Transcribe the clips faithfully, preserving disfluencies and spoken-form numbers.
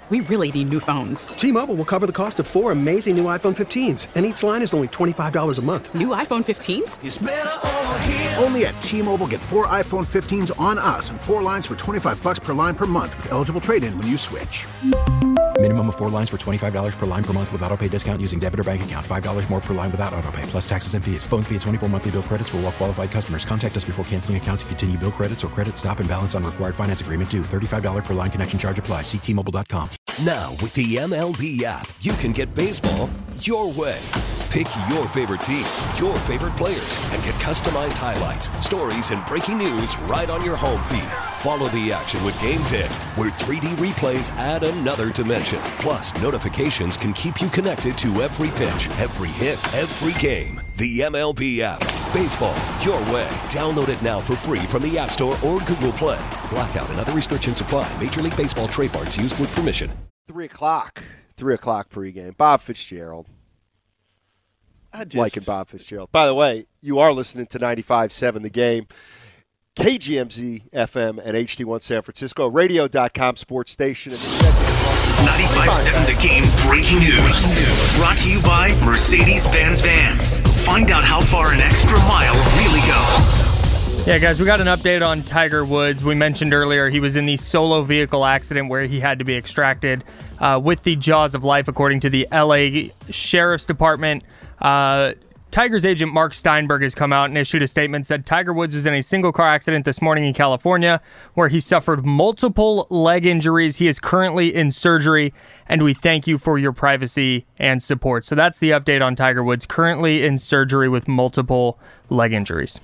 we really need new phones. T-Mobile will cover the cost of four amazing new iPhone fifteens, and each line is only twenty-five dollars a month. New iPhone fifteens? It's better over here. Only at T-Mobile, get four iPhone fifteens on us and four lines for twenty-five dollars per line per month with eligible trade-in when you switch. Minimum of four lines for twenty-five dollars per line per month with autopay discount using debit or bank account. five dollars more per line without autopay, plus taxes and fees. Phone fee at twenty-four monthly bill credits for well-qualified customers. Contact us before canceling account to continue bill credits or credit stop and balance on required finance agreement due. thirty-five dollars per line connection charge applies. See T Mobile dot com. Now, with the M L B app, you can get baseball your way. Pick your favorite team, your favorite players, and get customized highlights, stories, and breaking news right on your home feed. Follow the action with Game Day, where three D replays add another dimension. Plus, notifications can keep you connected to every pitch, every hit, every game. The M L B app. Baseball your way. Download it now for free from the App Store or Google Play. Blackout and other restrictions apply. Major League Baseball trademarks used with permission. Three o'clock. Three o'clock pregame. Bob Fitzgerald. I just... Liking Bob Fitzgerald. By the way, you are listening to ninety-five point seven The Game. K G M Z F M and H D one San Francisco. Radio dot com sports station. ninety-five point seven The Game breaking news. Brought to you by Mercedes-Benz Vans. Find out how far an extra mile really goes. Yeah, guys, we got an update on Tiger Woods. We mentioned earlier he was in the solo vehicle accident where he had to be extracted uh, with the jaws of life, according to the L A Sheriff's Department. Uh, Tiger's agent Mark Steinberg has come out and issued a statement, said Tiger Woods was in a single car accident this morning in California where he suffered multiple leg injuries. He is currently in surgery, and we thank you for your privacy and support. So that's the update on Tiger Woods, currently in surgery with multiple leg injuries.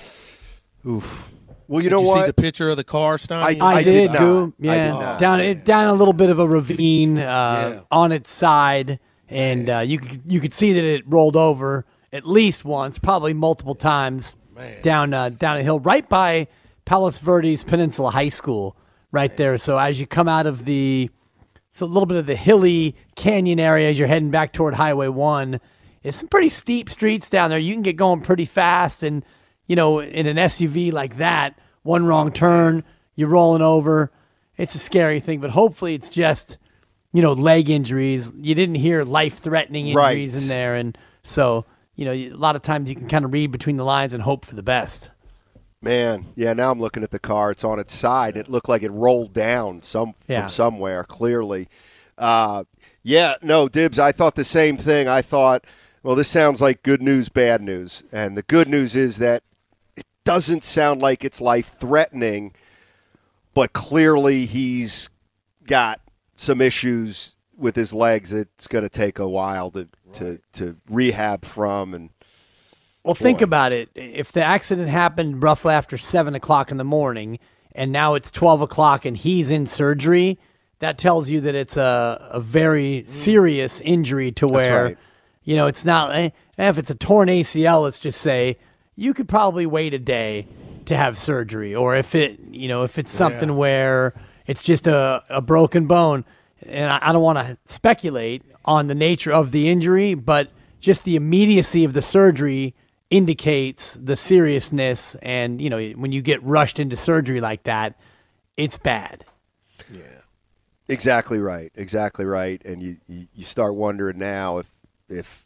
Oof. Well, you did know you what? see the picture of the car, Stein? I, I, I did, did Goo. Yeah, I did not. down it down a little bit of a ravine uh, yeah. on its side, and uh, you could you could see that it rolled over at least once, probably multiple times Man. down uh, down a hill right by Palos Verdes Peninsula High School, right Man. there. So as you come out of the, it's a little bit of the hilly canyon area as you're heading back toward Highway One. It's some pretty steep streets down there. You can get going pretty fast, and you know, in an S U V like that, one wrong turn, you're rolling over. It's a scary thing, but hopefully it's just, you know, leg injuries. You didn't hear life-threatening injuries right. in there, and so, you know, a lot of times you can kind of read between the lines and hope for the best. Man, yeah, now I'm looking at the car. It's on its side. It looked like it rolled down some yeah. from somewhere, clearly. Uh, yeah, no, Dibs, I thought the same thing. I thought, well, this sounds like good news, bad news. And the good news is that it doesn't sound like it's life-threatening, but clearly he's got some issues with his legs. It's going to take a while to, right. to, to rehab from. And Well, boy. think about it. If the accident happened roughly after seven o'clock in the morning, and now it's twelve o'clock and he's in surgery, that tells you that it's a, a very serious injury to where, right. you know, it's not, eh, if it's a torn A C L, let's just say, you could probably wait a day to have surgery. Or if it, you know, if it's something yeah. where it's just a, a broken bone, and I, I don't want to speculate on the nature of the injury, but just the immediacy of the surgery indicates the seriousness. And, you know, when you get rushed into surgery like that, it's bad. Yeah. Exactly right. Exactly right. And you, you, you start wondering now if if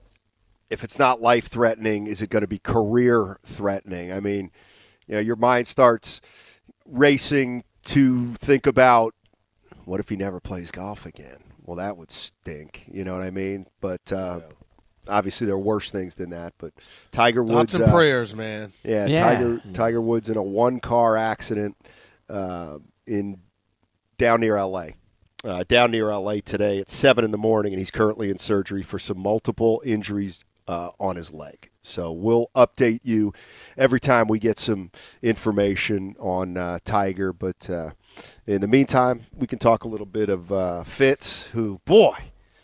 if it's not life-threatening, is it going to be career-threatening? I mean, you know, your mind starts racing to think about, what if he never plays golf again? Well, that would stink. You know what I mean? But uh, yeah. obviously there are worse things than that. But Tiger Woods. Lots of uh, prayers, man. Yeah, yeah. Tiger Tiger Woods in a one-car accident uh, in down near L A Uh, down near L A today at seven in the morning, and he's currently in surgery for some multiple injuries uh, on his leg. So we'll update you every time we get some information on uh, Tiger. But uh, in the meantime, we can talk a little bit of uh, Fitz, who, boy,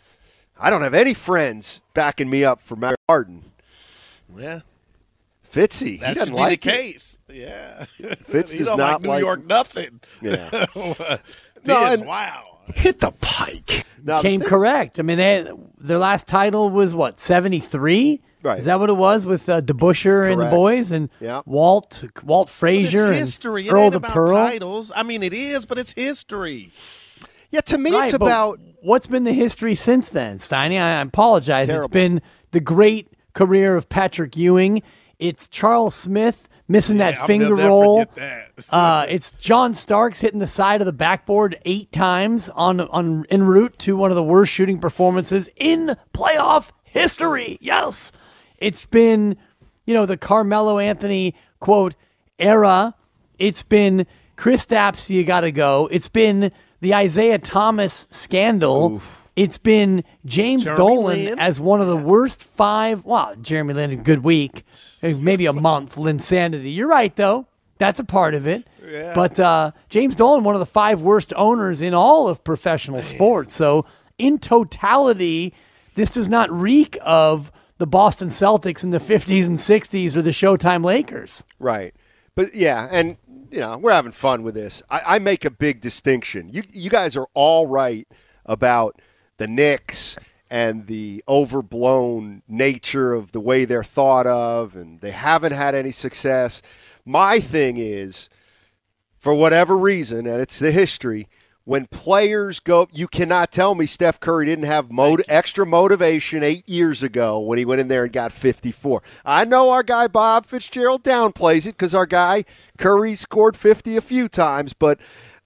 I don't have any friends backing me up for Matt Harden. Yeah. Fitzy, that he doesn't should be like the it. case. Yeah. Fitz he does don't not like New like York nothing. Yeah. no, and, wow. Hit the pike. Now, Came thing, correct. I mean, they, their last title was, what, seventy-three? Right. Is that what it was with uh, DeBusschere and the boys and yep. Walt Walt Frazier it's and history. It Earl ain't the about Pearl? Titles. I mean, it is, but it's history. Yeah, to me, Right, it's but about what's been the history since then, Steiny? I apologize. Terrible. It's been the great career of Patrick Ewing. It's Charles Smith missing Yeah, that I'll finger never roll. forget that. uh, it's John Starks hitting the side of the backboard eight times on on en route to one of the worst shooting performances in playoff history. Yes, it's been, you know, the Carmelo Anthony quote era. It's been Kristaps, you got to go. It's been the Isaiah Thomas scandal. Oof. It's been James Jeremy Dolan Lin? as one of the worst five. Well, Jeremy Lin, a good week, maybe a month. Linsanity. You're right, though. That's a part of it. Yeah. But uh, James Dolan, one of the five worst owners in all of professional sports. So, in totality, this does not reek of the Boston Celtics in the fifties and sixties or the Showtime Lakers. right. But yeah, and you know we're having fun with this. I, I make a big distinction. You you guys are all right about the Knicks and the overblown nature of the way they're thought of, and they haven't had any success. My thing is, for whatever reason, and it's the history, when players go, you cannot tell me Steph Curry didn't have mot- extra motivation eight years ago when he went in there and got fifty-four. I know our guy Bob Fitzgerald downplays it because our guy Curry scored fifty a few times, but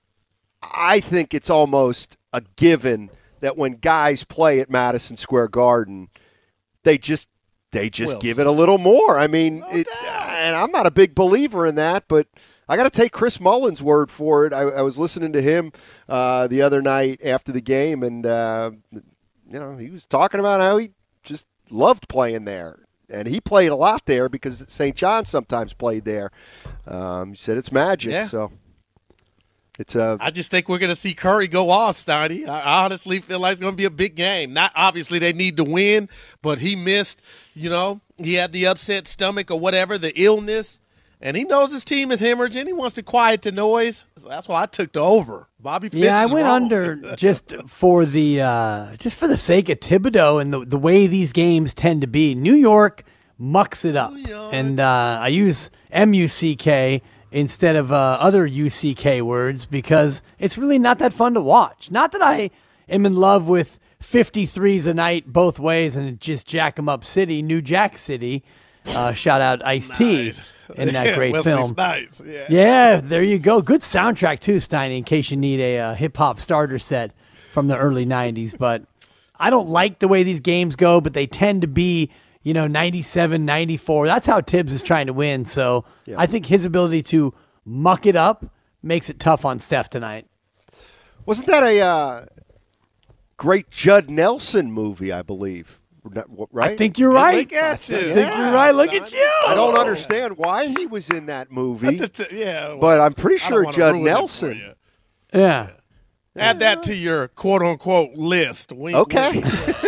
I think it's almost a given that when guys play at Madison Square Garden, they just they just Well give said. it a little more. I mean, it, and I'm not a big believer in that, but I got to take Chris Mullin's word for it. I, I was listening to him uh, the other night after the game, and uh, you know he was talking about how he just loved playing there, and he played a lot there because Saint John sometimes played there. Um, he said it's magic. Yeah. So it's a. I just think we're going to see Curry go off, Steiny. I I honestly feel like it's going to be a big game. Not obviously they need to win, but he missed, you know, he had the upset stomach or whatever, the illness, and he knows his team is hemorrhaging. He wants to quiet the noise. So that's why I took the over. Bobby Fitz Yeah, I is went wrong. under just for the uh, just for the sake of Thibodeau and the the way these games tend to be. New York mucks it up, and uh, I use M U C K instead of uh, other U C K words because it's really not that fun to watch. Not that I am in love with fifty-threes a night both ways and just jack 'em up city, New Jack City. Uh, shout out Ice-T Nice. in that Yeah, great Wesley film. Snipes, yeah. Yeah, there you go. Good soundtrack too, Steiny, in case you need a uh, hip-hop starter set from the early nineties. But I don't like the way these games go, but they tend to be, you know, ninety-seven, ninety-four. That's how Tibbs is trying to win. So Yeah. I think his ability to muck it up makes it tough on Steph tonight. Wasn't that a uh, great Judd Nelson movie, I believe? Right? I think you're Good right. look at you. I think you're right. Look at you. I don't understand why he was in that movie, Yeah, well, but I'm pretty I don't sure wanna Judd ruin it for Nelson. you. Yeah. Add that to your quote unquote list. Wink, Okay. wink.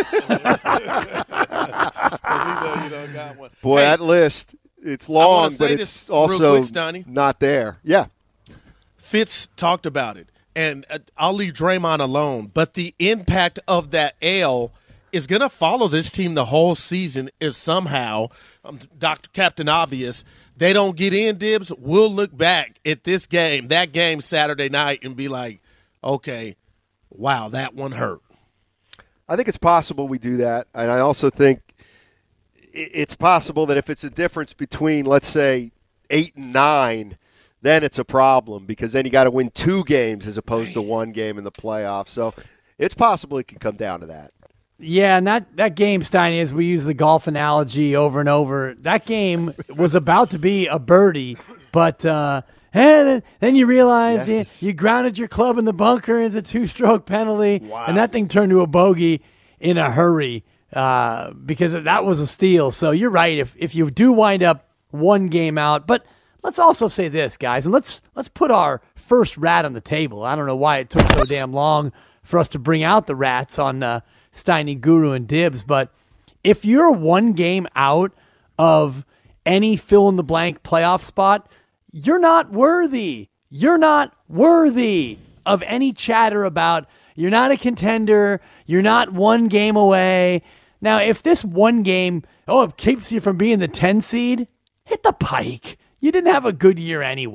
'Cause you know you don't got one. Boy, Hey, that list, it's I wanna long, say but this it's real also quick, Stoney. not there. Yeah. Fitz talked about it, and uh, I'll leave Draymond alone. But the impact of that L is going to follow this team the whole season if somehow, um, Doctor Captain Obvious, they don't get in, Dibs. We'll look back at this game, that game Saturday night, and be like, okay, wow, that one hurt. I think it's possible we do that, and I also think i- it's possible that if it's a difference between, let's say, eight and nine, then it's a problem because then you got to win two games as opposed to one game in the playoffs. So it's possible it could come down to that. Yeah, and that, that game, Steiny, as we use the golf analogy over and over, that game was about to be a birdie, but uh, and then, then you realize Yeah. you, you grounded your club in the bunker, and it's a two-stroke penalty, and that thing turned to a bogey in a hurry uh, because that was a steal. So you're right, if if you do wind up one game out, but let's also say this, guys, and let's let's put our first rat on the table. I don't know why it took so damn long for us to bring out the rats on uh, Steiny, Guru, and Dibs, but if you're one game out of any fill-in-the-blank playoff spot, you're not worthy. You're not worthy of any chatter about you're not a contender, you're not one game away. Now, if this one game, oh, it keeps you from being the ten seed, hit the pike. You didn't have a good year anyway.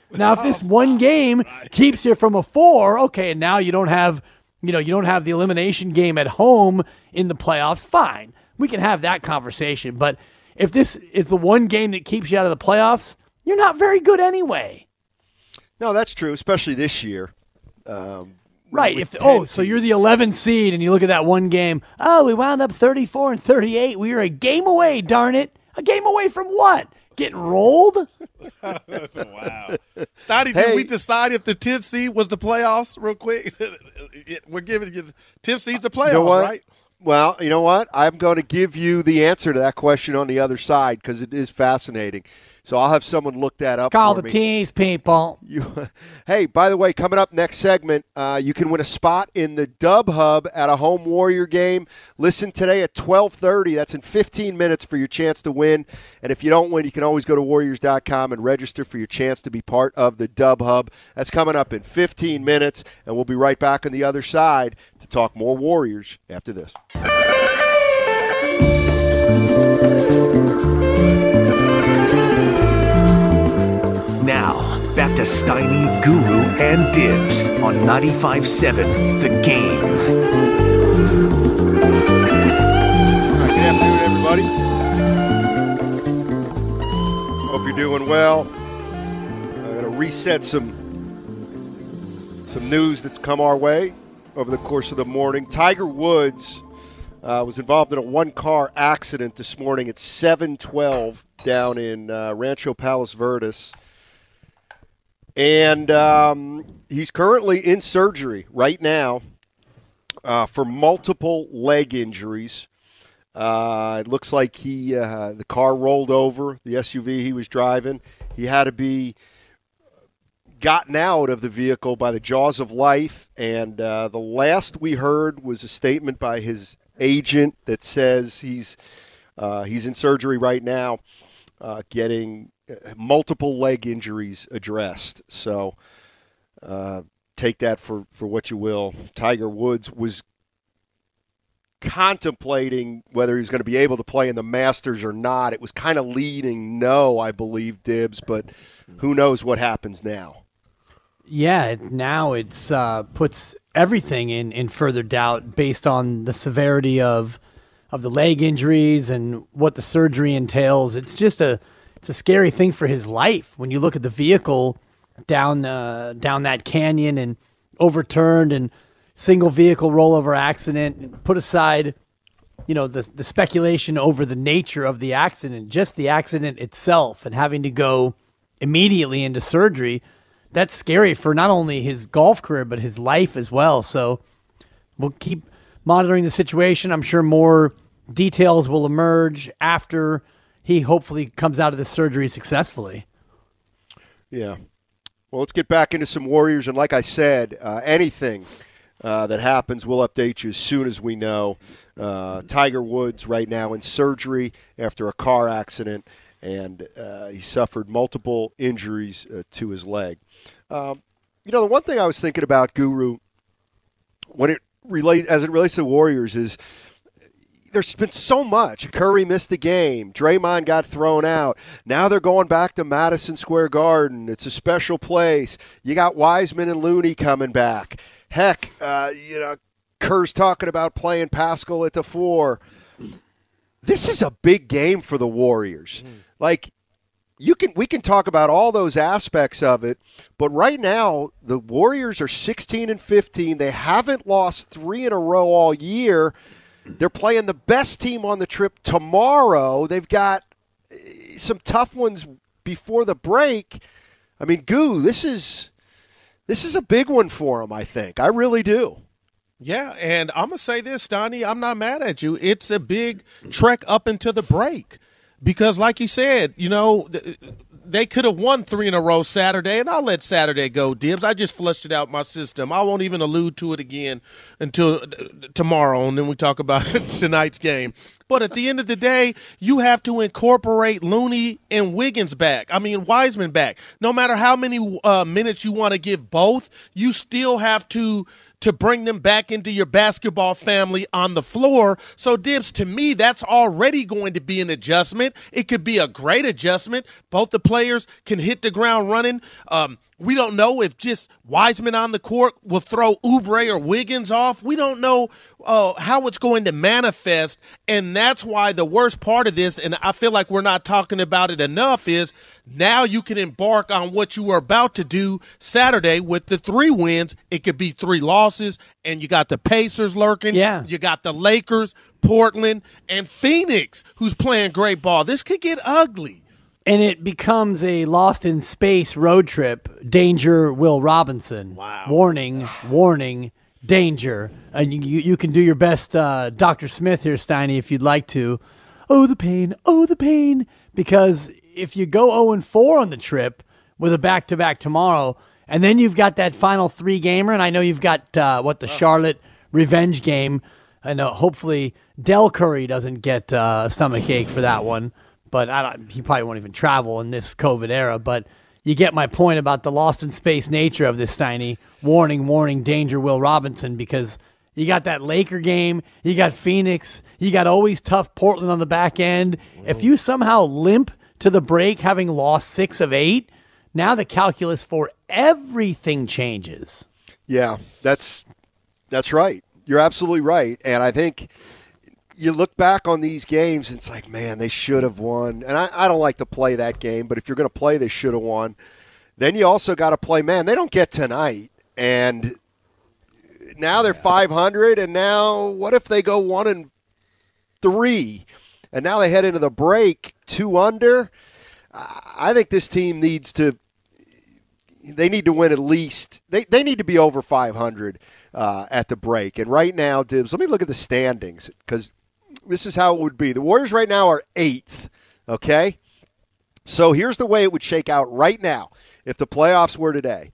Now, if this one game keeps you from a four, okay, and now you don't have, you know, you don't have the elimination game at home in the playoffs, fine. We can have that conversation. But if this is the one game that keeps you out of the playoffs, you're not very good anyway. No, that's true, especially this year. Um, right. If oh, so you're the eleventh seed, and you look at that one game. Oh, we wound up thirty-four and thirty-eight. We were a game away. Darn it! A game away from what? Getting rolled? Wow. Stoddy, did Hey. we decide if the tenth seed was the playoffs real quick? We're giving you the tenth seed's the playoffs, You know what? right? Well, you know what? I'm going to give you the answer to that question on the other side because it is fascinating. So I'll have someone look that up Call for the me. tease, people. You, hey, by the way, coming up next segment, uh, you can win a spot in the Dub Hub at a home Warrior game. Listen today at twelve thirty. That's in fifteen minutes for your chance to win. And if you don't win, you can always go to Warriors dot com and register for your chance to be part of the Dub Hub. That's coming up in fifteen minutes, and we'll be right back on the other side to talk more Warriors after this. Now, back to Steiny, Guru, and Dibs on ninety-five point seven The Game. All right, good afternoon, everybody. Hope you're doing well. I'm going to reset some some news that's come our way over the course of the morning. Tiger Woods uh, was involved in a one-car accident this morning at seven twelve down in uh, Rancho Palos Verdes. And um, he's currently in surgery right now uh, for multiple leg injuries. Uh, it looks like he uh, the car rolled over, the S U V he was driving. He had to be gotten out of the vehicle by the jaws of life. And uh, the last we heard was a statement by his agent that says he's uh, he's in surgery right now, uh, getting multiple leg injuries addressed. So uh, take that for, for what you will. Tiger Woods was contemplating whether he was going to be able to play in the Masters or not. It was kind of leading no, I believe, Dibs, but who knows what happens now. Yeah, it, now it's uh, puts everything in, in further doubt based on the severity of of the leg injuries and what the surgery entails. It's just a it's a scary thing for his life when you look at the vehicle down uh, down that canyon and overturned and single vehicle rollover accident. And put aside, you know, the the speculation over the nature of the accident, just the accident itself, and having to go immediately into surgery. That's scary for not only his golf career, but his life as well. So we'll keep monitoring the situation. I'm sure more details will emerge after he hopefully comes out of this surgery successfully. Yeah. Well, let's get back into some Warriors. And like I said, uh, anything uh, that happens, we'll update you as soon as we know. Uh, Tiger Woods right now in surgery after a car accident, and uh, he suffered multiple injuries uh, to his leg. Um, you know, the one thing I was thinking about, Guru, when it relate as it relates to the Warriors is there's been so much. Curry missed the game. Draymond got thrown out. Now they're going back to Madison Square Garden. It's a special place. You got Wiseman and Looney coming back. Heck, uh, you know, Kerr's talking about playing Pascal at the four. This is a big game for the Warriors. Mm. Like, you can we can talk about all those aspects of it, but right now the Warriors are sixteen and fifteen. They haven't lost three in a row all year. They're playing the best team on the trip tomorrow. They've got some tough ones before the break. I mean, Goo, this is this is a big one for them, I think. I really do. Yeah, and I'm going to say this, Donnie, I'm not mad at you. It's a big trek up into the break because, like you said, you know, they could have won three in a row Saturday, and I'll let Saturday go, Dibs. I just flushed it out my system. I won't even allude to it again until tomorrow, and then we talk about tonight's game. But at the end of the day, you have to incorporate Looney and Wiggins back. I mean, Wiseman back. No matter how many uh, minutes you want to give both, you still have to to bring them back into your basketball family on the floor. So, Dibs, to me, that's already going to be an adjustment. It could be a great adjustment. Both the players can hit the ground running. Um, we don't know if just Wiseman on the court will throw Oubre or Wiggins off. We don't know uh, how it's going to manifest, and that's why the worst part of this, and I feel like we're not talking about it enough, is now you can embark on what you were about to do Saturday with the three wins. It could be three losses, and you got the Pacers lurking. Yeah. You got the Lakers, Portland, and Phoenix, who's playing great ball. This could get ugly. And it becomes a lost in space road trip. Danger, Will Robinson. Wow. Warning, warning, danger. And you, you, you can do your best uh, Doctor Smith here, Steiny, if you'd like to. Oh, the pain, oh, the pain. Because if you go oh and four on the trip with a back-to-back tomorrow, and then you've got that final three-gamer, and I know you've got, uh, what, the Charlotte revenge game. I know hopefully Del Curry doesn't get uh, a stomach ache for that one. But I don't, he probably won't even travel in this COVID era. But you get my point about the lost in space nature of this, Steiny. Warning, warning, danger, Will Robinson, because you got that Laker game, you got Phoenix, you got always tough Portland on the back end. Whoa. If you somehow limp to the break having lost six of eight, now the calculus for everything changes. Yeah, that's that's right. You're absolutely right. And I think you look back on these games, and it's like, man, they should have won. And I, I don't like to play that game, but if you're going to play, they should have won. Then you also got to play, man, they don't get tonight. And now they're five hundred, and now what if they go one and three? And now they head into the break two under. I think this team needs to – they need to win at least – they they need to be over five hundred uh, at the break. And right now, Dibs, let me look at the standings because – this is how it would be. The Warriors right now are eighth, okay? So here's the way it would shake out right now if the playoffs were today.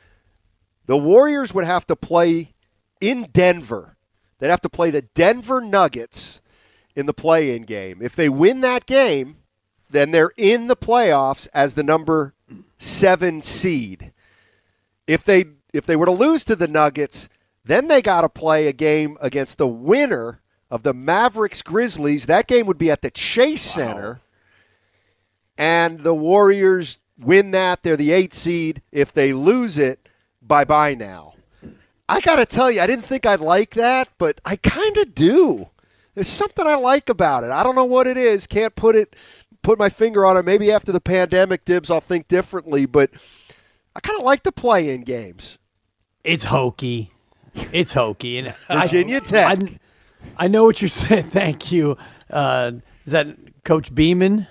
The Warriors would have to play in Denver. They'd have to play the Denver Nuggets in the play-in game. If they win that game, then they're in the playoffs as the number seven seed. If they if they were to lose to the Nuggets, then they got to play a game against the winner of the Mavericks-Grizzlies. That game would be at the Chase Center. Wow. And the Warriors win that. They're the eighth seed. If they lose it, bye-bye now. I got to tell you, I didn't think I'd like that, but I kind of do. There's something I like about it. I don't know what it is. Can't put it, put my finger on it. Maybe after the pandemic, Dibs, I'll think differently, but I kind of like the play-in games. It's hokey. It's hokey. And Virginia I, Tech. I, I know what you're saying. Thank you. Uh, is that Coach Beeman?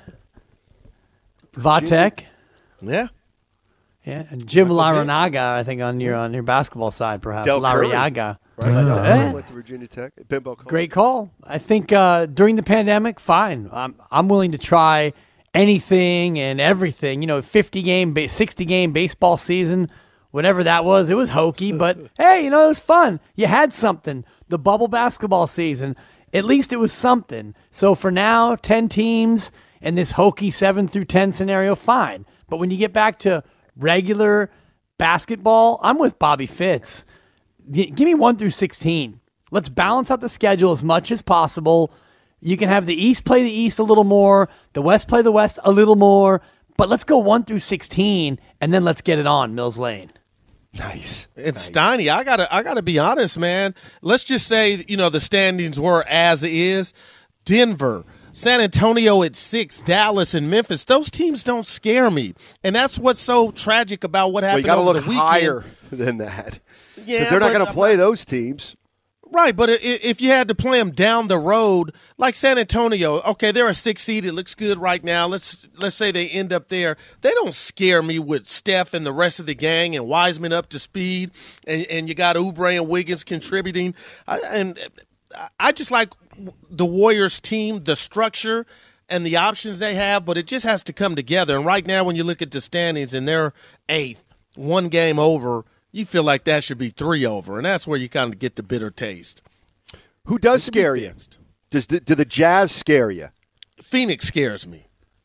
Vatek? Yeah. Yeah. And Jim Larinaga, I think, on your on your basketball side, perhaps. Del Curry. Larinaga. Right. Uh, I went to Virginia Tech. Bimbo Cole. Great call. I think uh, during the pandemic, fine. I'm, I'm willing to try anything and everything. You know, fifty game, sixty game baseball season, whatever that was, it was hokey. But, hey, you know, it was fun. You had something. The bubble basketball season, at least it was something. So for now, ten teams and this hokey seven through ten scenario, fine. But when you get back to regular basketball, I'm with Bobby Fitz. G- give me one through sixteen. Let's balance out the schedule as much as possible. You can have the East play the East a little more, the West play the West a little more, but let's go one through sixteen, and then let's get it on, Mills Lane. Nice. And nice. Steiny, I gotta, I gotta be honest, man. Let's just say, you know, the standings were as is. Denver, San Antonio at six, Dallas and Memphis. Those teams don't scare me, and that's what's so tragic about what happened well, you over gotta the look weekend. higher than that. Yeah, they're not but, going to play those teams. Right, but if you had to play them down the road, like San Antonio, okay, they're a six seed. It looks good right now. Let's let's say they end up there. They don't scare me with Steph and the rest of the gang and Wiseman up to speed, and, and you got Oubre and Wiggins contributing. I, and I just like the Warriors team, the structure and the options they have, but it just has to come together. And right now when you look at the standings and they're eighth, one game over, you feel like that should be three over, and that's where you kind of get the bitter taste. Who does scare you? Does the, do the Jazz scare you? Phoenix scares me.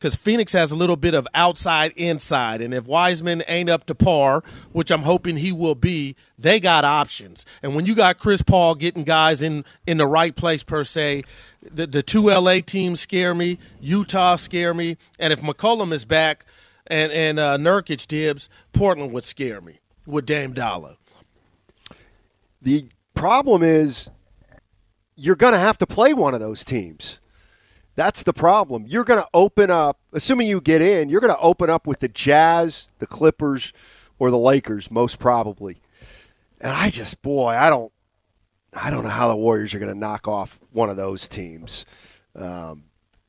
because Phoenix has a little bit of outside inside, and if Wiseman ain't up to par, which I'm hoping he will be, they got options. And when you got Chris Paul getting guys in, in the right place per se, the, the two L A teams scare me, Utah scare me, and if McCollum is back and, and uh, Nurkic dibs, Portland would scare me with Dame Dollar. The problem is you're going to have to play one of those teams. That's the problem. You're going to open up, assuming you get in, you're going to open up with the Jazz, the Clippers, or the Lakers, most probably. And I just, boy, I don't, I don't know how the Warriors are going to knock off one of those teams. Um,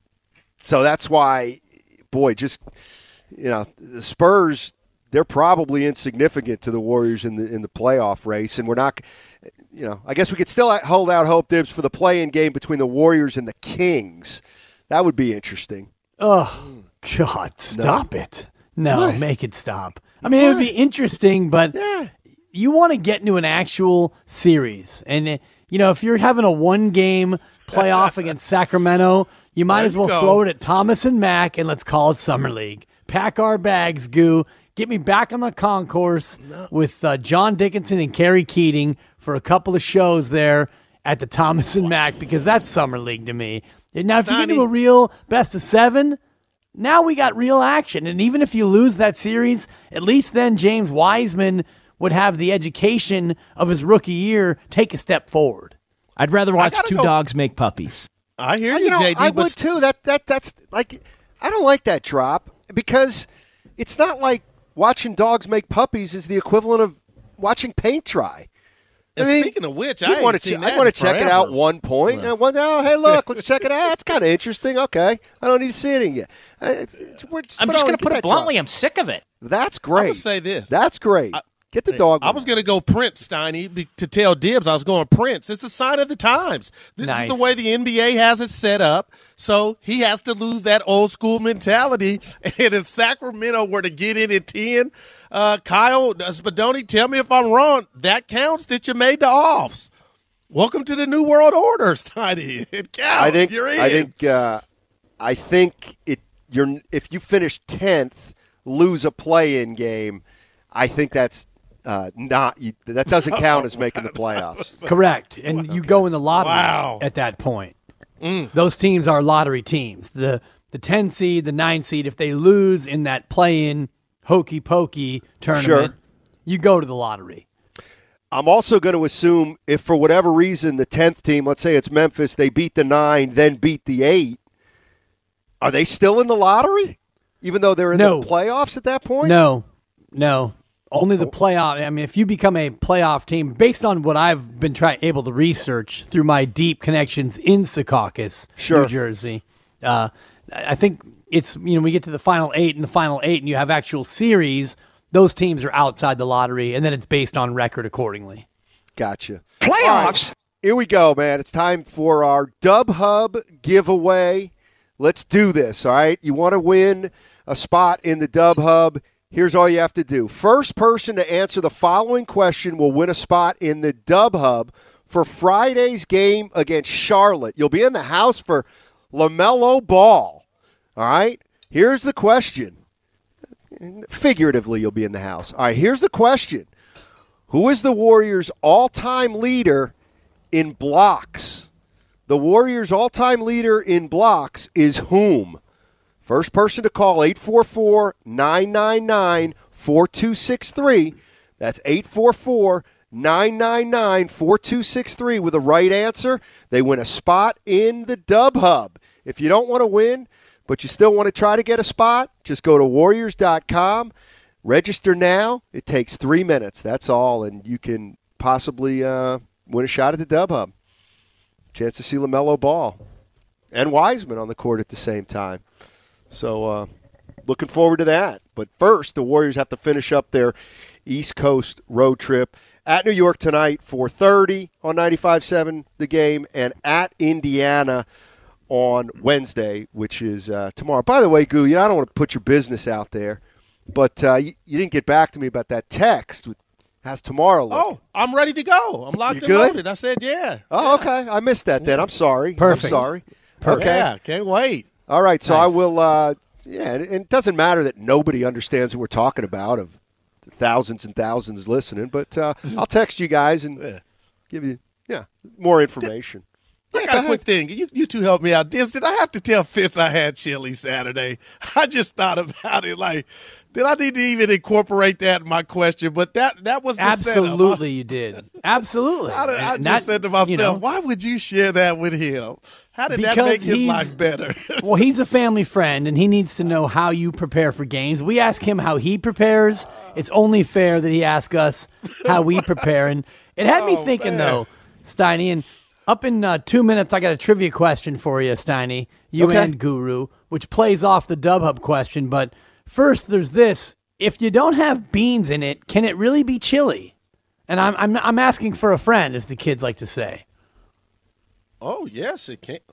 so that's why, boy, just, you know, the Spurs, they're probably insignificant to the Warriors in the in the playoff race, and we're not. You know, I guess we could still hold out hope, Dibs, for the play-in game between the Warriors and the Kings. That would be interesting. Oh, God, stop no. it. No, what? Make it stop. I mean, what? It would be interesting, but yeah. you want to get into an actual series. And, you know, if you're having a one-game playoff against Sacramento, you might there as well go. throw it at Thomas and Mack, and let's call it Summer League. Pack our bags, Goo. Get me back on the concourse no. with uh, John Dickinson and Kerry Keating for a couple of shows there at the Thomas and Mack, because that's Summer League to me. And now, if you get to a real best of seven, now we got real action. And even if you lose that series, at least then James Wiseman would have the education of his rookie year take a step forward. I'd rather watch two go. dogs make puppies. I hear you, you know, J D. I but would too. That that that's like, I don't like that drop, because it's not like watching dogs make puppies is the equivalent of watching paint dry. And I mean, speaking of which, I want ain't to seen ch- that I want in to check it forever. out one point. And one, oh, hey, look, let's check it out. That's kind of interesting. Okay, I don't need to see it in yet. Uh, it's- it's- we're just- I'm but just I going like to put it that bluntly. drop. I'm sick of it. That's great. I'm gonna say this. That's great. I- Get the dog. I was going to go Prince, Steiny, be- to tell Dibs I was going Prince. It's a sign of the times. This Nice. is the way the N B A has it set up, so he has to lose that old school mentality. And if Sacramento were to get in at ten, uh, Kyle Spadoni, tell me if I'm wrong, that counts that you made the offs. Welcome to the New World Order, Steiny. It counts. I think. You're in. I think. Uh, I think it. You're if you finish tenth, lose a play-in game. I think that's. Uh, not you, that doesn't count as making the playoffs. Correct. And you go in the lottery Wow. at that point. Mm. Those teams are lottery teams. The the ten seed, the nine seed, if they lose in that play-in hokey pokey tournament, Sure. you go to the lottery. I'm also going to assume if for whatever reason the tenth team, let's say it's Memphis, they beat the nine, then beat the eight, are they still in the lottery? Even though they're in No. the playoffs at that point? No, no. Only the playoff. I mean, if you become a playoff team, based on what I've been try, able to research through my deep connections in Secaucus, Sure. New Jersey, uh, I think it's, you know, we get to the final eight and the final eight and you have actual series, those teams are outside the lottery, and then it's based on record accordingly. Gotcha. Playoffs? All right. Here we go, man. It's time for our Dub Hub giveaway. Let's do this, all right? You want to win a spot in the Dub Hub? Here's all you have to do. First person to answer the following question will win a spot in the Dub Hub for Friday's game against Charlotte. You'll be in the house for LaMelo Ball. All right? Here's the question. Figuratively, you'll be in the house. All right, here's the question. Who is the Warriors' all-time leader in blocks? The Warriors' all-time leader in blocks is whom? First person to call, eight four four, nine nine nine, four two six three. That's eight four four, nine nine nine, four two six three with the right answer. They win a spot in the Dub Hub. If you don't want to win, but you still want to try to get a spot, just go to warriors dot com. Register now. It takes three minutes. That's all, and you can possibly uh, win a shot at the Dub Hub. Chance to see LaMelo Ball and Wiseman on the court at the same time. So uh, looking forward to that. But first, the Warriors have to finish up their East Coast road trip at New York tonight, four thirty on ninety-five point seven The Game, and at Indiana on Wednesday, which is uh, tomorrow. By the way, Goo, you know, I don't want to put your business out there, but uh, you, you didn't get back to me about that text. How's tomorrow look? Oh, I'm ready to go. I'm locked You and good? loaded. I said, yeah. Oh, okay. I missed that then. I'm sorry. Perfect. I'm sorry. Perfect. Okay. Yeah, can't wait. All right, so Nice. I will uh, Yeah, and it doesn't matter that nobody understands what we're talking about of thousands and thousands listening, but uh, I'll text you guys and yeah. give you yeah more information. I got a quick thing. You you two help me out. Dibs, did I have to tell Fitz I had chili Saturday? I just thought about it. Like, did I need to even incorporate that in my question? But that, that was the Absolutely setup. you did. Absolutely. I, I just that, said to myself, you know, why would you share that with him? How did that because make his he's- life better? Well, he's a family friend, and he needs to know how you prepare for games. We ask him how he prepares. It's only fair that he ask us how we prepare. And it had me Oh, thinking, man. though, Steiny, and up in uh, two minutes, I got a trivia question for you, Steiny, you Okay. and Guru, which plays off the Dub Hub question. But first, there's this. If you don't have beans in it, can it really be chili? And I'm I'm, I'm asking for a friend, as the kids like to say. Oh, yes, it can.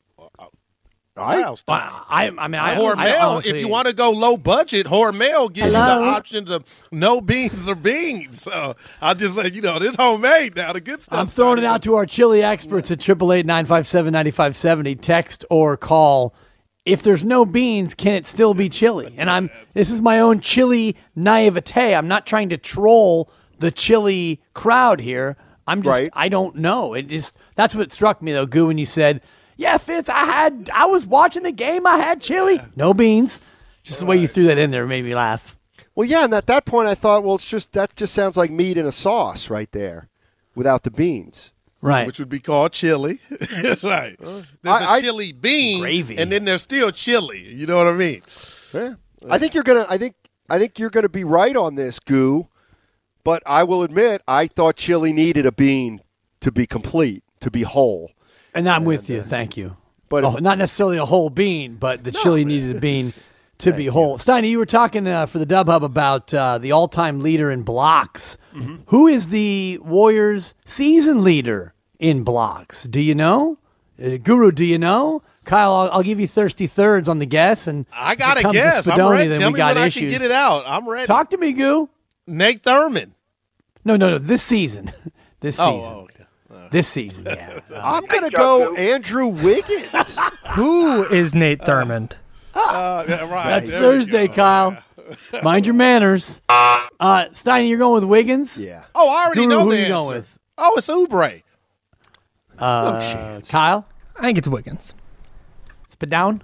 I, Wow, I, I, I mean, I, I Hormel, honestly, if you want to go low budget, Hormel gives Hello? you the options of no beans or beans. So I'll just let you know, this homemade now, the good stuff. I'm throwing it out to our chili experts at triple eight nine five seven nine five seven zero. Text or call. If there's no beans, can it still be chili? And I'm this is my own chili naivete. I'm not trying to troll the chili crowd here. I'm just Right. I don't know. It just that's what struck me though, Goo, when you said, "Yeah, Fitz, I had I was watching the game. I had chili, no beans." Just the way you threw that in there made me laugh. well, yeah, and at that point I thought, well, it's just that just sounds like meat in a sauce right there, without the beans. Right. Which would be called chili. Right. There's I- a I- chili bean, Gravy. and then there's still chili. You know what I mean? Yeah. I think you're gonna. I think. I think you're gonna be right on this, Goo. But I will admit, I thought chili needed a bean to be complete, to be whole. And I'm with you. Thank you. But oh, not necessarily a whole bean, but the chili needed a bean to be whole. Steiny, you were talking uh, for the Dub Hub about uh, the all-time leader in blocks. Mm-hmm. Who is the Warriors' season leader in blocks? Do you know? Uh, Guru, do you know? Kyle, I'll, I'll give you thirsty thirds on the guess. And I if got it to comes to guess. I'm Spadoni, ready. then Tell we me got when issues. I can get it out. I'm ready. Talk to me, Goo. Nate Thurman. No, no, no. This season. this Oh, season. oh, okay. This season, yeah. Uh, I'm gonna go Andrew Wiggins. Who is Nate Thurmond? Uh, yeah, right. That's There we Thursday, go. Kyle. Mind your manners. Uh, Steiny, you're going with Wiggins? Yeah. Oh, I already Guru, know who the you answer. going with? Oh, it's Oubre. Uh, No chance. Kyle? I think it's Wiggins. Spit down.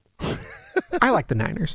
I like the Niners.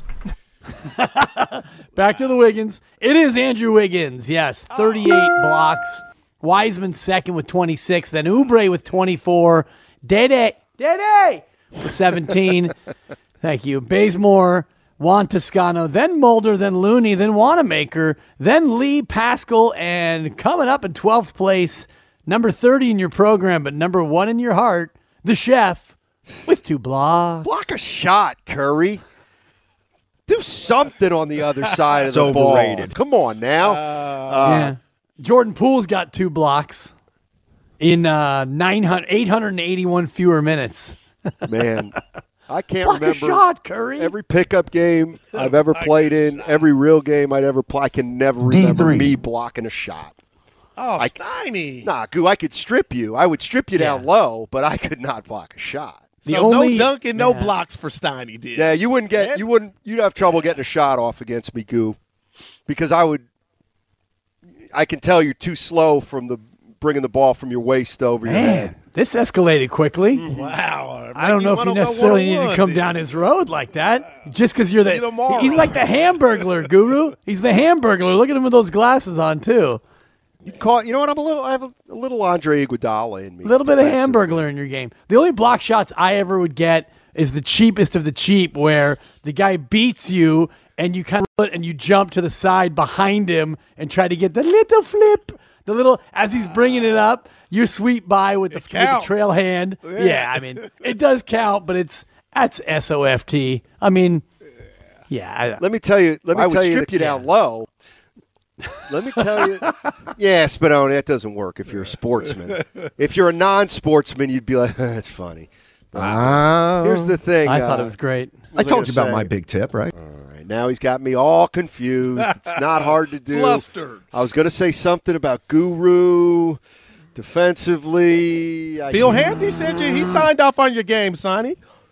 Back to the Wiggins. It is Andrew Wiggins. Yes, thirty-eight blocks. Wiseman second with twenty-six. Then Oubre with twenty-four. Dede, Dede with seventeen. Thank you. Bazemore, Juan Toscano, then Mulder, then Looney, then Wanamaker, then Lee Pascal, and coming up in twelfth place, number thirty in your program, but number one in your heart, the chef with two blocks. Block a shot, Curry. Do something on the other side of It's the overrated. ball. Come on now. Uh, Yeah. Jordan Poole's got two blocks in uh, nine hundred, eight hundred eighty-one fewer minutes. Man, I can't Block a remember shot, Curry. every pickup game I've ever played in, every real game I'd ever play. I can never remember me blocking a shot. Oh, I- Steiny. Nah, Goo, I could strip you. I would strip you down Yeah. low, but I could not block a shot. The so only- no dunking, no Yeah. blocks for Steiny. Did Yeah, you wouldn't get you wouldn't you'd have trouble getting a shot off against me, Goo, because I would. I can tell you're too slow from the bringing the ball from your waist over your head. Man, this escalated quickly. Wow. I don't know if you necessarily need to come down his road like that. Just because you're See you the tomorrow. he's like the Hamburglar, Guru. He's the Hamburglar. Look at him with those glasses on too. You call you know what? I'm a little. I have a, a little Andre Iguodala in me. A little bit of defensively. Hamburglar in your game. The only block shots I ever would get is the cheapest of the cheap, where the guy beats you and you kind of and you jump to the side behind him and try to get the little flip, the little as he's bringing it up. You sweep by with the, with the counts. trail hand. Yeah. Yeah, I mean it does count, but it's that's S O F T. I mean, yeah. I, Let me tell you. Let me I would tell you. strip that- you down down. low. Let me tell you. Yeah, Spadoni, that doesn't work if you're a sportsman. If you're a non-sportsman, you'd be like, "That's funny." But Ah. here's the thing. I thought uh, it was great. I told you about say? my big tip, right? All right, now he's got me all confused. It's not hard to do. Flustered. I was going to say something about Guru defensively. I Phil should- Handy said you he signed off on your game, Sonny.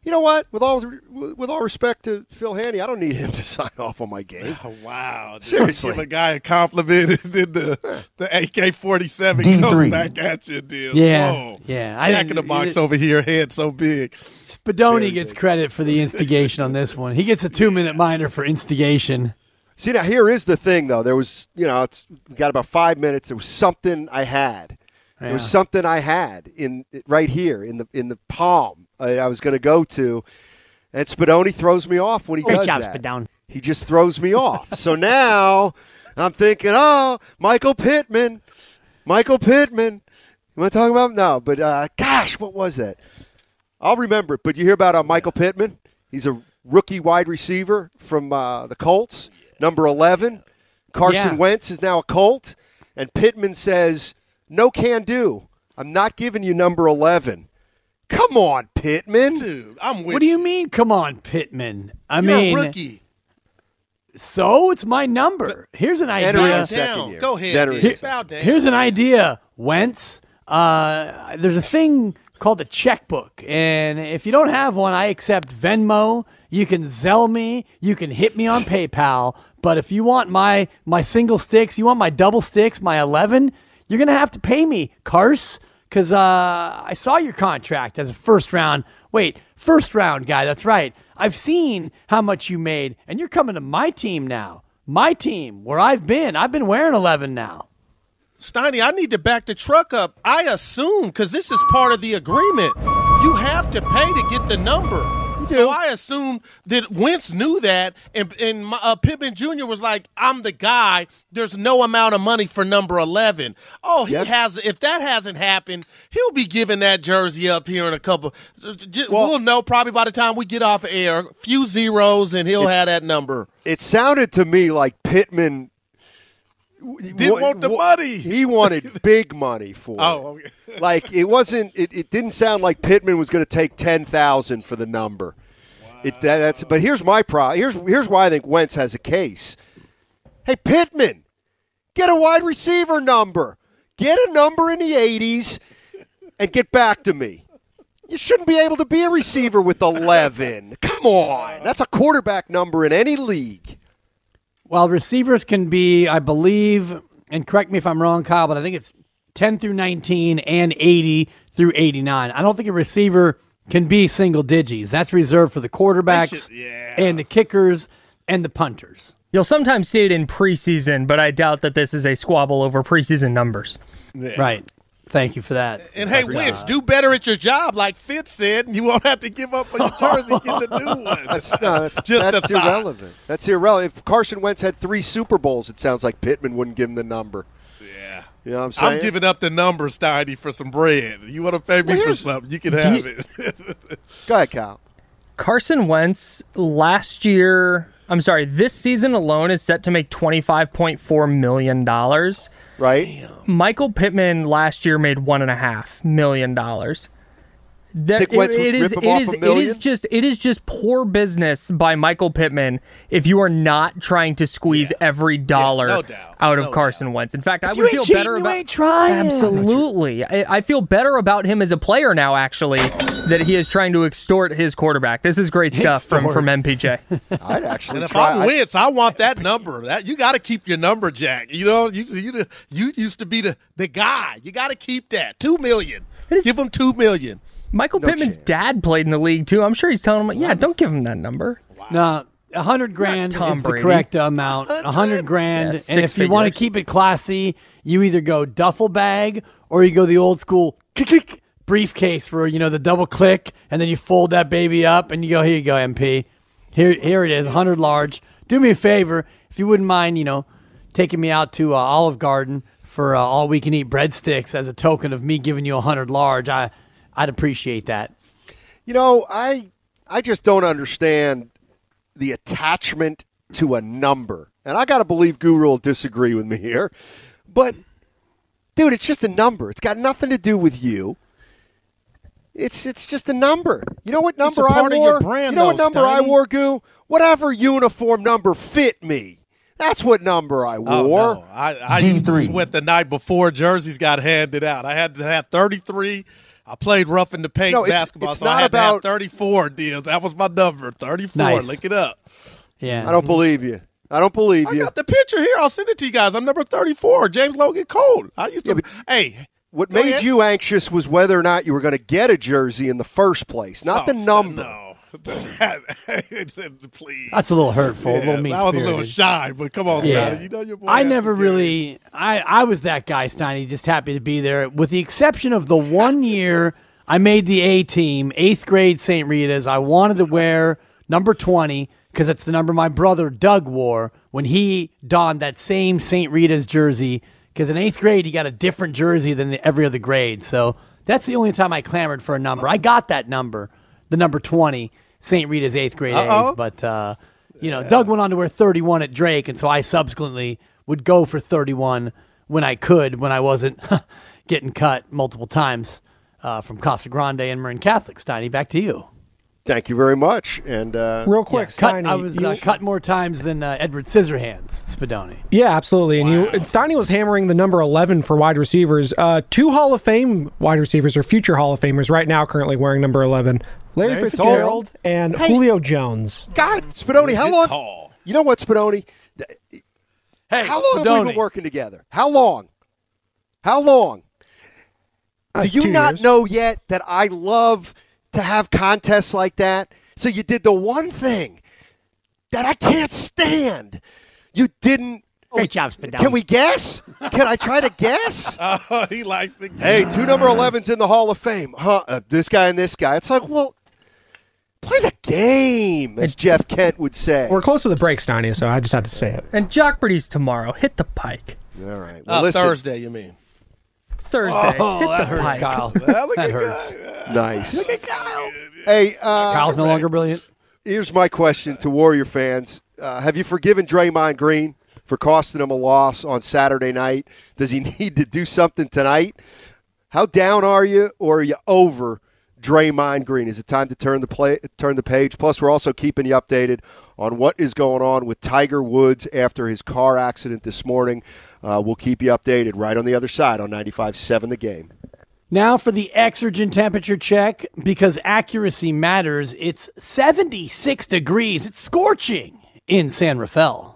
You know what? With all with all respect to Phil Haney, I don't need him to sign off on my game. Oh, wow. Seriously. Give a guy a compliment and then the, the A K forty-seven D three. goes back at you. Deal. Yeah, Whoa. yeah. Jack in the box it, over here, head so big. Spadoni gets credit for the instigation on this one. He gets a two-minute minor for instigation. See, now here is the thing, though. There was, you know, it's we got about five minutes. There was something I had. Yeah. There was something I had in right here in the in the palm uh, I was going to go to, and Spadoni throws me off when he Great does job, that. Spadoni. He just throws me off. So now I'm thinking, oh, Michael Pittman, Michael Pittman. You want to talk about him? No, but uh, gosh, what was that? I'll remember it. But you hear about uh, Michael Pittman? He's a rookie wide receiver from uh, the Colts, number eleven. Carson Yeah. Wentz is now a Colt, and Pittman says, no can do. I'm not giving you number eleven. Come on, Pittman. Dude, I'm with What do you mean, come on, Pittman? I You're mean, a rookie. so it's my number. Here's an Enter idea. in Bow second down. year. Go ahead, Enter in dude. second. Bow down. Here's an idea, Wentz. Uh, there's a thing called a checkbook, and if you don't have one, I accept Venmo. You can Zelle me. You can hit me on PayPal. But if you want my my single sticks, you want my double sticks, my eleven, you're gonna have to pay me, Cars, because uh, I saw your contract as a first round. Wait, first round guy. That's right. I've seen how much you made, and you're coming to my team now. My team, where I've been. I've been wearing eleven now. Steiny, I need to back the truck up. I assume, because this is part of the agreement, you have to pay to get the number. So I assume that Wentz knew that, and, and my, uh, Pittman Junior was like, I'm the guy. There's no amount of money for number eleven. Oh, he Yep. has. If that hasn't happened, he'll be giving that jersey up here in a couple. Just, Well- we'll know probably by the time we get off air, a few zeros, and he'll have that number. It sounded to me like Pittman Didn't want the money. He wanted big money for it. Oh, okay. Like it wasn't. It, it didn't sound like Pittman was going to take ten thousand for the number. Wow. It that, that's. But here's my problem. Here's here's why I think Wentz has a case. Hey Pittman, get a wide receiver number. Get a number in the eighties, and get back to me. You shouldn't be able to be a receiver with eleven. Come on, that's a quarterback number in any league. Well, receivers can be, I believe, and correct me if I'm wrong, Kyle, but I think it's ten through nineteen and eighty through eighty-nine. I don't think a receiver can be single digits. That's reserved for the quarterbacks should- yeah. and the kickers and the punters. You'll sometimes see it in preseason, but I doubt that this is a squabble over preseason numbers. Yeah. Right. Thank you for that. And hey, Wentz, do better at your job, like Fitz said, and you won't have to give up on your jersey and get the new one. That's, no, that's, Just that's a thought. irrelevant. That's irrelevant. If Carson Wentz had three Super Bowls, it sounds like Pittman wouldn't give him the number. Yeah. You know what I'm saying? I'm giving up the number, Steiny, for some bread. You want to pay me Well, for here's- something, you can have you- it. Go ahead, Kyle. Carson Wentz last year, I'm sorry, this season alone is set to make twenty-five point four million dollars. Right? Michael Pittman last year made one and a half million dollars. That Think Wentz would it is rip it him off is a it million? is just it is just poor business by Michael Pittman if you are not trying to squeeze Yeah. every dollar no doubt. out of No Carson doubt. Wentz. In fact, I You would ain't feel cheating, better you about ain't trying. Absolutely. I, I feel better about him as a player now, actually, that he is trying to extort his quarterback. This is great stuff from, Extort. from M P J. I'd actually And if try. I'm I- Wentz, I want that number. That you got to keep your number, Jack. You know, you you, you used to be the, the guy. You got to keep that two million. is- Give him two million. Michael No Pittman's chance. dad played in the league, too. I'm sure he's telling him, yeah, don't give him that number. No, a hundred grand Tom is Brady. the correct amount. A hundred grand, Yeah, and if six you want to figures. keep it classy, you either go duffel bag or you go the old school click, click, briefcase, where you know the double click, and then you fold that baby up, and you go, here you go, M P. Here, here it is, a hundred large. Do me a favor, if you wouldn't mind, you know, taking me out to uh, Olive Garden for uh, all we can eat breadsticks as a token of me giving you a hundred large. I, I'd appreciate that. You know, I I just don't understand the attachment to a number. And I got to believe Guru will disagree with me here. But, dude, it's just a number. It's got nothing to do with you. It's it's just a number. You know what number a part I of wore? your brand, you know what though, number I Steiny. wore, Goo? Whatever uniform number fit me. That's what number I Oh, wore. no. I, I used to sweat the night before jerseys got handed out. I had to have thirty-three. I played rough in the paint No, it's- basketball, it's so I not had about- to have thirty-four deals. That was my number, thirty-four. Nice. Look it up. Yeah. I don't believe you. I don't believe I you. got the picture here. I'll send it to you guys. I'm number thirty-four. James Logan Cole. I used to. Yeah, but- hey, What go made ahead. you anxious was whether or not you were going to get a jersey in the first place, not Oh, the number. No. Please. That's a little hurtful, a Yeah, little I was a mean-spirited. little shy, but come on, Yeah. Steiny. You know your boy I had never some really. I, I was that guy, Steiny, just happy to be there. With the exception of the one year I made the A team, eighth grade Saint Rita's, I wanted to wear number twenty because it's the number my brother Doug wore when he donned that same Saint Rita's jersey. Because in eighth grade, you got a different jersey than the, every other grade. So that's the only time I clamored for a number. I got that number, the number twenty, Saint Rita's eighth grade Uh-oh. A's. But, uh, you know, Doug went on to wear thirty-one at Drake, and so I subsequently would go for thirty-one when I could, when I wasn't getting cut multiple times uh, from Casa Grande and Marin Catholic. Steiny, back to you. Thank you very much. And uh, Real quick, Yeah, cut, Steiny, I was you- uh, cut more times than uh, Edward Scissorhands Spadoni. Yeah, absolutely. And you, and Steiny was hammering the number eleven for wide receivers. Uh, two Hall of Fame wide receivers, or future Hall of Famers, right now currently wearing number eleven. Larry, Larry Fitzgerald, and Hey. Julio Jones. God, Spadoni, how Good long? call. You know what, Spadoni? Hey, How long have we Spadoni. been working together? How long? How long? Uh, Do you two not years. know yet that I love to have contests like that? So you did the one thing that I can't stand. You didn't. Great job, Spadoni. Can we guess? Can I try to guess? Oh, he likes the Hey, two number elevens in the Hall of Fame. Huh? Uh, this guy and this guy. It's like, well, play the game, as Jeff Kent would say. We're close to the break, Steiny, so I just had to say it. And Jockbert's tomorrow. Hit the pike. All right. Well, Uh, listen. Thursday, you mean? Thursday. Oh, Hit that the hurts, pike. Kyle. Well, look That at hurts. guy. Nice. Look at Kyle. Hey, uh, Kyle's no longer brilliant. here's my question to Warrior fans. Uh, have you forgiven Draymond Green for costing him a loss on Saturday night? Does he need to do something tonight? How down are you, or are you over Draymond Green? Is it time to turn the play, turn the page? Plus, we're also keeping you updated on what is going on with Tiger Woods after his car accident this morning. Uh, we'll keep you updated right on the other side on ninety-five seven The Game. Now for the exergent temperature check, because accuracy matters. It's seventy-six degrees. It's scorching in San Rafael.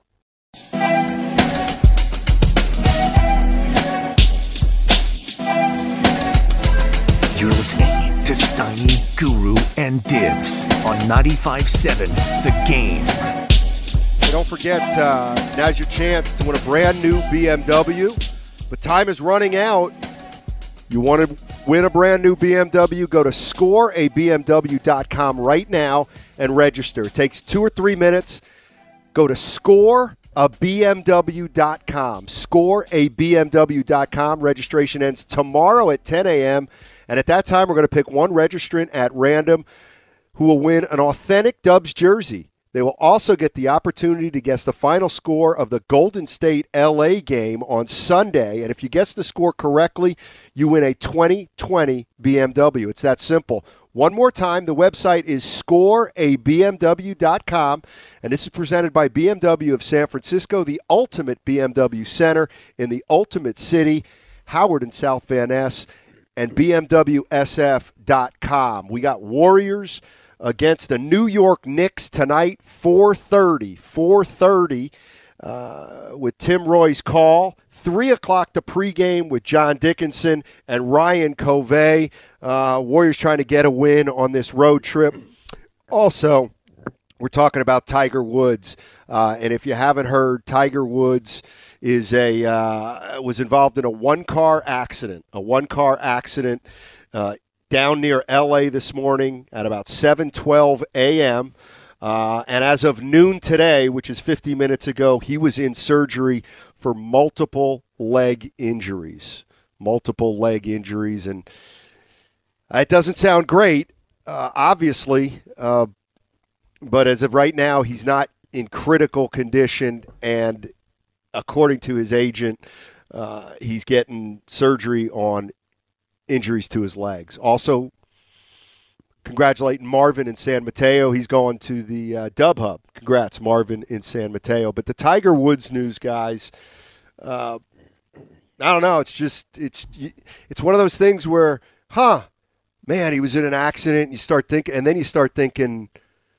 You're listening to Steiny, Guru, and Dibs on ninety-five seven The Game. Hey, don't forget, uh, now's your chance to win a brand new B M W, but time is running out. You want to win a brand new B M W? Go to score a B M W dot com right now and register. It takes two or three minutes. Go to score a B M W dot com. score a B M W dot com. Registration ends tomorrow at ten a.m. And at that time, we're going to pick one registrant at random who will win an authentic Dubs jersey. They will also get the opportunity to guess the final score of the Golden State L A game on Sunday. And if you guess the score correctly, you win a twenty twenty B M W. It's that simple. One more time, the website is score a B M W dot com, and this is presented by B M W of San Francisco, the ultimate B M W center in the ultimate city, Howard and South Van Ness, and B M W S F dot com. We got Warriors against the New York Knicks tonight, four thirty. four thirty uh, with Tim Roy's call. three o'clock the pregame with John Dickinson and Ryan Covey. Uh, Warriors trying to get a win on this road trip. Also, we're talking about Tiger Woods. Uh, and if you haven't heard, Tiger Woods is a uh, was involved in a one-car accident, a one-car accident uh, down near L A this morning at about seven twelve a.m., uh, and as of noon today, which is fifty minutes ago, he was in surgery for multiple leg injuries, multiple leg injuries, and it doesn't sound great, uh, obviously, uh, but as of right now, he's not in critical condition, and according to his agent, uh, he's getting surgery on injuries to his legs. Also, congratulating Marvin in San Mateo. He's going to the uh, Dub Hub. Congrats, Marvin in San Mateo. But the Tiger Woods news, guys, uh, I don't know. It's just it's it's one of those things where, huh, man, he was in an accident. And you start thinking, and then you start thinking,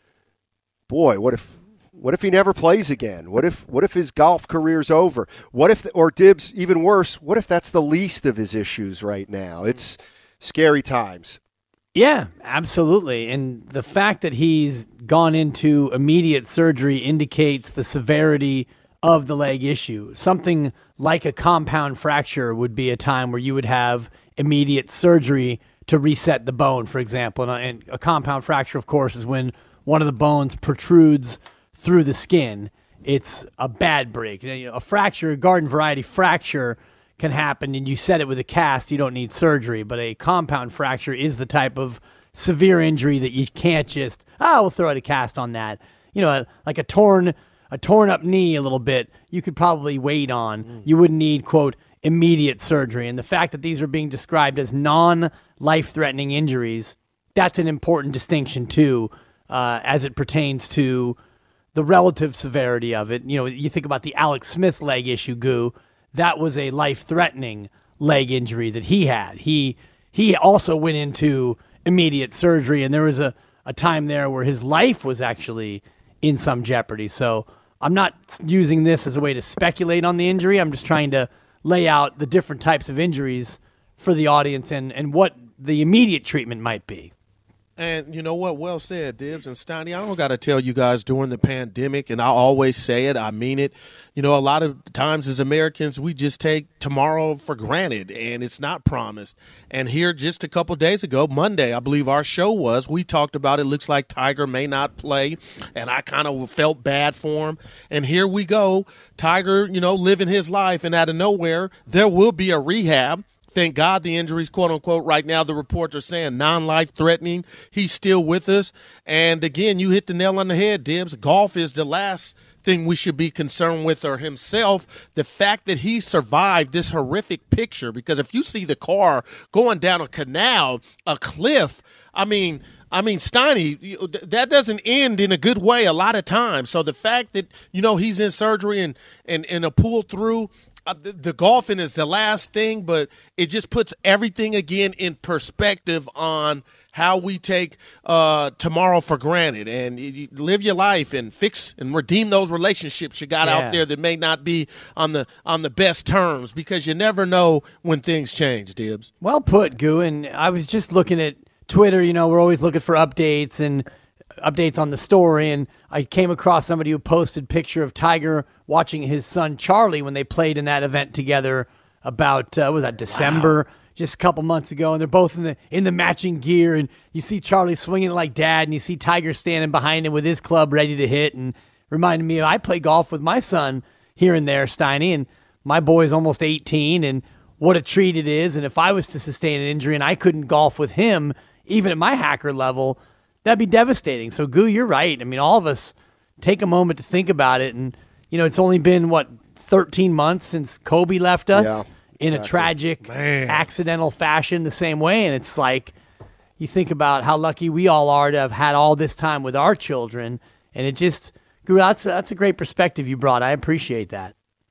boy, what if, what if he never plays again? What if, what if his golf career's over? What if, or Dibbs, even worse, what if that's the least of his issues right now? It's scary times. Yeah, absolutely. And the fact that he's gone into immediate surgery indicates the severity of the leg issue. Something like a compound fracture would be a time where you would have immediate surgery to reset the bone, for example. And a compound fracture, of course, is when one of the bones protrudes through the skin. It's a bad break. You know, a fracture, a garden variety fracture, can happen, and you set it with a cast, you don't need surgery. But a compound fracture is the type of severe injury that you can't just, oh, we'll throw out a cast on that. You know, like a torn, a torn up knee a little bit, you could probably wait on. Mm. You wouldn't need, quote, immediate surgery. And the fact that these are being described as non-life-threatening injuries, that's an important distinction too, uh, as it pertains to the relative severity of it. You know, you think about the Alex Smith leg issue, Goo. That was a life-threatening leg injury that he had. He he also went into immediate surgery, and there was a, a time there where his life was actually in some jeopardy. So I'm not using this as a way to speculate on the injury. I'm just trying to lay out the different types of injuries for the audience and, and what the immediate treatment might be. And you know what? Well said, Dibbs and Steiny. I don't got to tell you guys during the pandemic, and I always say it, I mean it. You know, a lot of times as Americans, we just take tomorrow for granted, and it's not promised. And here just a couple days ago, Monday, I believe our show was, we talked about it looks like Tiger may not play, and I kind of felt bad for him. And here we go, Tiger, you know, living his life, and out of nowhere, there will be a rehab. Thank God the injuries, quote unquote, right now the reports are saying non-life threatening. He's still with us. And again, you hit the nail on the head, Dibbs. Golf is the last thing we should be concerned with, or himself. The fact that he survived this horrific picture, because if you see the car going down a canal, a cliff, I mean, I mean, Steiny, that doesn't end in a good way a lot of times. So the fact that, you know, he's in surgery and, and, and a pull through, Uh, the, the golfing is the last thing, but it just puts everything again in perspective on how we take uh, tomorrow for granted, and you, you live your life and fix and redeem those relationships you got yeah. out there that may not be on the on the best terms, because you never know when things change, Dibbs. Well put, Goo. And I was just looking at Twitter. You know, we're always looking for updates and updates on the story, and I came across somebody who posted a picture of Tiger watching his son Charlie when they played in that event together about, uh, what was that, December, wow. just a couple months ago, and they're both in the in the matching gear, and you see Charlie swinging like dad, and you see Tiger standing behind him with his club ready to hit, and reminded me of, I play golf with my son here and there, Steiny, and my boy's almost eighteen, and what a treat it is, and if I was to sustain an injury and I couldn't golf with him, even at my hacker level, that'd be devastating. So, Goo, you're right. I mean, all of us take a moment to think about it. And, you know, it's only been, what, thirteen months since Kobe left us yeah, in exactly. a tragic, Man. accidental fashion the same way. And it's like, you think about how lucky we all are to have had all this time with our children. And it just, Goo, that's a, that's a great perspective you brought. I appreciate that.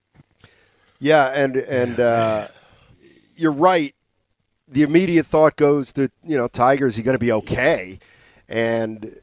Yeah, and, and uh, you're right. The immediate thought goes to, you know, Tiger, is he going to be okay? And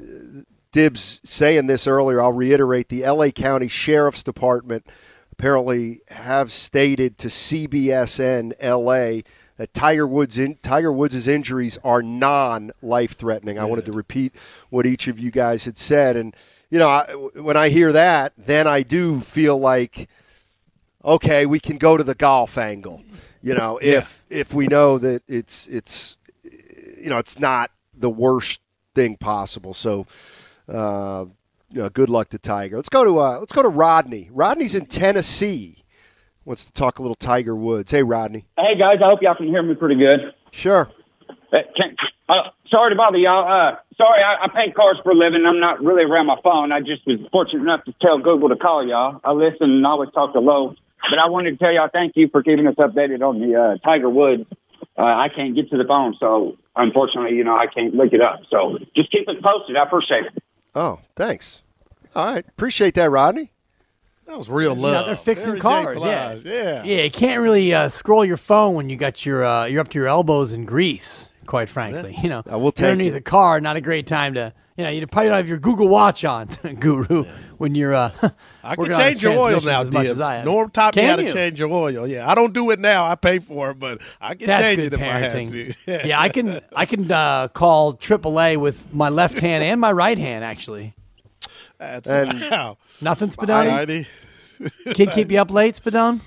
Dibbs saying this earlier, I'll reiterate, the L A County Sheriff's Department apparently have stated to C B S N L A that Tiger Woods' in, Tiger Woods' injuries are non-life-threatening. I wanted to repeat what each of you guys had said. And, you know, I, when I hear that, then I do feel like, okay, we can go to the golf angle, you know, if yeah. if we know that it's it's you know, it's not the worst thing possible. So, uh, you know, good luck to Tiger. Let's go to uh, let's go to Rodney. Rodney's in Tennessee. Wants to talk a little Tiger Woods. Hey, Rodney. Hey guys, I hope y'all can hear me pretty good. Sure. Uh, can, uh, sorry to bother y'all. Uh, sorry, I, I paint cars for a living. I'm not really around my phone. I just was fortunate enough to tell Google to call y'all. I listen and always talk to Lowe. But I wanted to tell y'all thank you for keeping us updated on the uh, Tiger Woods. Uh, I can't get to the phone, so unfortunately, you know, I can't look it up. So just keep it posted. I appreciate it. Oh, thanks. All right. Appreciate that, Rodney. That was real love. Yeah, they're fixing Mary cars. J. Yeah. yeah. Yeah, you can't really uh, scroll your phone when you got your uh, you're up to your elbows in grease. quite frankly. You know, I will take you're underneath it. the car, not a great time to, you know, you probably don't have your Google Watch on, Guru, yeah. when you're uh, I can working change on your oil transmissions now, as much as Dibs. I am. Norm taught me Can how to you? change your oil. Yeah, I don't do it now. I pay for it, but I can That's change good it if I have parenting. to. yeah, I can I can uh, call triple A with my left hand and my right hand, actually. That's And- wow. Nothing, Spadoni? Alrighty. Kid keep you up late, Spadone?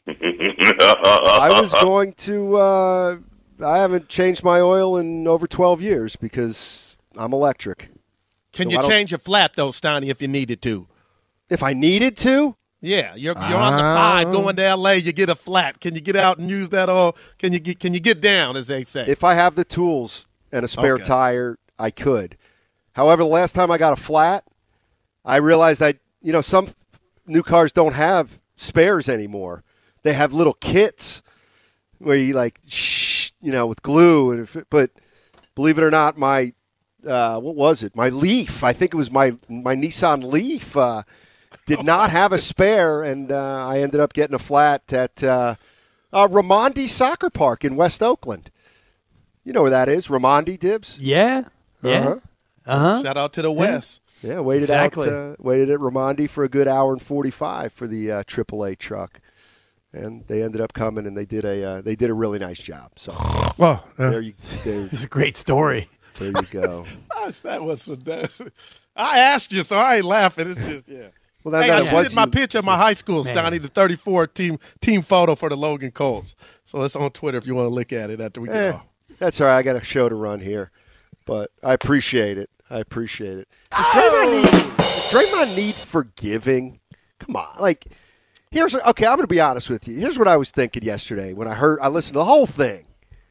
I was going to. Uh, I haven't changed my oil in over twelve years because I'm electric. Can So you I don't- change your flat, though, Steiny, if you needed to? If I needed to, Yeah, you're you're on the five Ah. going to L A. You get a flat. Can you get out and use that oil? Can you get Can you get down, as they say? if I have the tools and a spare Okay. tire, I could. However, the last time I got a flat, I realized that you know some new cars don't have spares anymore. They have little kits where you like, shh, you know, with glue. And if it, but believe it or not, my uh, what was it? My Leaf. I think it was my my Nissan Leaf. Uh, did not have a spare, and uh, I ended up getting a flat at uh, uh, Ramondi Soccer Park in West Oakland. You know where that is, Ramondi, Dibs? Yeah. Yeah. Uh-huh. Uh-huh. Shout out to the West. Yeah, waited Exactly. out. Uh, waited at Ramondi for a good hour and forty-five for the uh, triple A truck, and they ended up coming and they did a uh, they did a really nice job. So Well, uh, there you there, It's a great story. there you go. that was that. I asked you, so I ain't laughing. It's just yeah. Well, that, Hey, I that was tweeted my you- picture of my high school, Man. Stoney, the thirty-four team team photo for the Logan Colts. So it's on Twitter if you want to look at it after we get Eh, off. that's all right. I got a show to run here, but I appreciate it. I appreciate it. Does Draymond need, does Draymond need forgiving? Come on, like here's okay. I'm going to be honest with you. Here's what I was thinking yesterday when I heard I listened to the whole thing.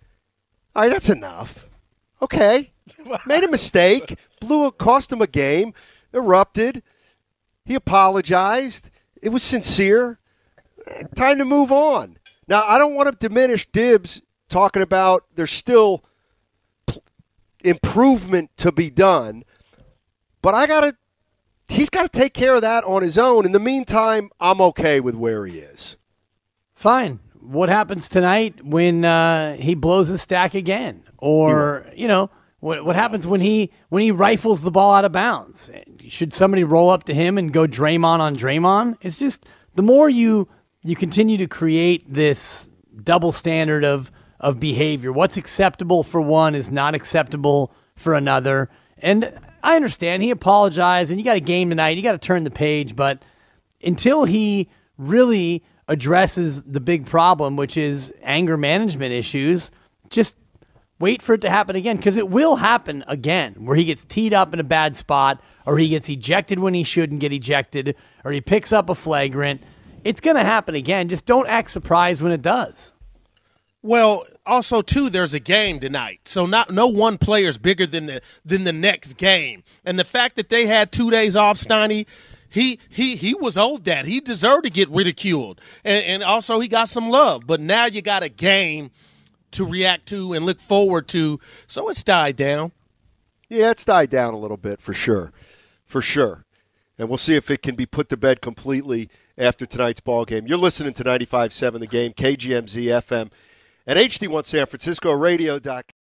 All right, that's enough. Okay, made a mistake, blew a, cost him a game, erupted. He apologized. It was sincere. Time to move on. Now, I don't want to diminish Dibs talking about there's still p- improvement to be done, but I got to he's got to take care of that on his own. In the meantime, I'm okay with where he is. Fine. What happens tonight when uh, he blows a stack again? Or, you know, what what happens when he when he rifles the ball out of bounds? Should somebody roll up to him and go Draymond on Draymond? It's just the more you you continue to create this double standard of of behavior. What's acceptable for one is not acceptable for another. And I understand he apologized and you got a game tonight. You got to turn the page, but until he really addresses the big problem, which is anger management issues, just wait for it to happen again, because it will happen again, where he gets teed up in a bad spot, or he gets ejected when he shouldn't get ejected, or he picks up a flagrant. It's going to happen again. Just don't act surprised when it does. Well, also too, there's a game tonight, so not no one player's bigger than the than the next game. And the fact that they had two days off, Steiny, he he he was owed that. He deserved to get ridiculed, and, and also he got some love. But now you got a game to react to and look forward to, so it's died down. Yeah, it's died down a little bit for sure, for sure. And we'll see if it can be put to bed completely after tonight's ball game. You're listening to ninety-five point seven The Game, K G M Z F M, and H D one San Francisco Radio dot com.